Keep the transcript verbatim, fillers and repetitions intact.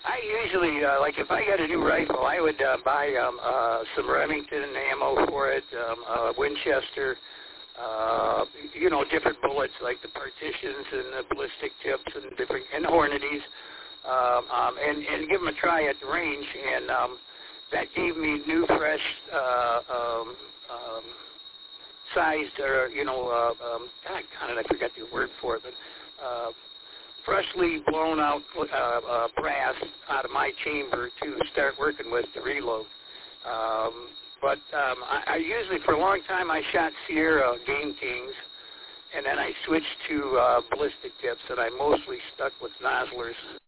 I usually, uh, like if I got a new rifle, I would uh, buy um, uh, some Remington ammo for it, um, uh, Winchester, uh, you know, different bullets like the partitions and the ballistic tips and different, and Hornadies, um, um, and, and give them a try at the range. And um, that gave me new, fresh, uh, um, um, sized, or, you know, uh, um, God, God, I forgot the word for it, but uh, freshly blown out uh, uh, brass out of my chamber to start working with to reload. Um, but um, I, I usually, for a long time, I shot Sierra Game Kings, and then I switched to uh, ballistic tips, and I mostly stuck with Noslers.